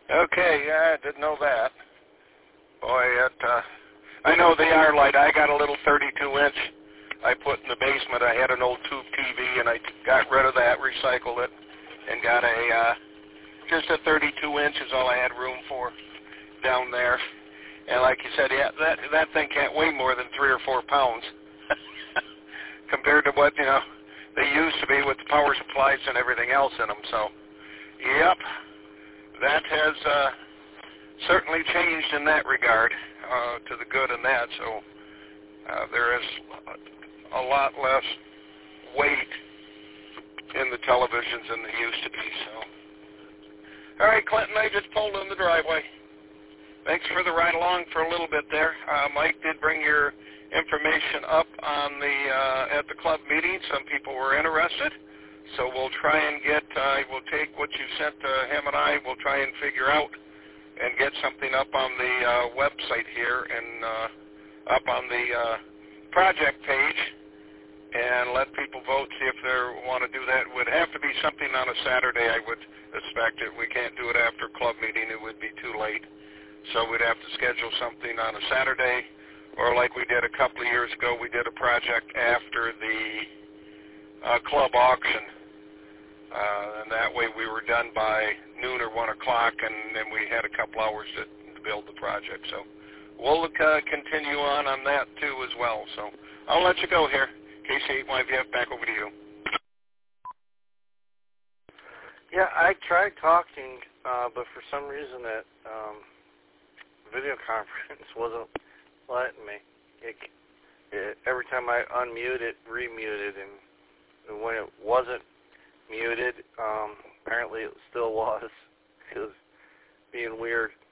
Okay, yeah, I didn't know that. Boy, I know the Arlight. I got a little 32-inch I put in the basement. I had an old tube TV, and I got rid of that, recycled it, and got just a 32-inch is all I had room for down there. And like you said, yeah, that thing can't weigh more than 3 or 4 pounds compared to what, they used to be with the power supplies and everything else in them. So, yep, that has certainly changed in that regard to the good in that. So there is a lot less weight in the televisions than there used to be. So, all right, Clinton, I just pulled in the driveway. Thanks for the ride along for a little bit there. Mike did bring your information up on at the club meeting. Some people were interested, so we'll try and we'll take what you sent to him and I. We'll try and figure out and get something up on the website here and up on the project page and let people vote, see if they want to do that. It would have to be something on a Saturday, I would expect. It. We can't do it after club meeting. It would be too late. So we'd have to schedule something on a Saturday, or like we did a couple of years ago, we did a project after the club auction. And that way we were done by noon or 1 o'clock, and then we had a couple hours to build the project. So we'll continue on that too as well. So I'll let you go here. KC8YVF, back over to you. Yeah, I tried talking, but for some reason that video conference wasn't letting me. Every time I unmute it, remuted, and when it wasn't muted, apparently it still was. It was being weird.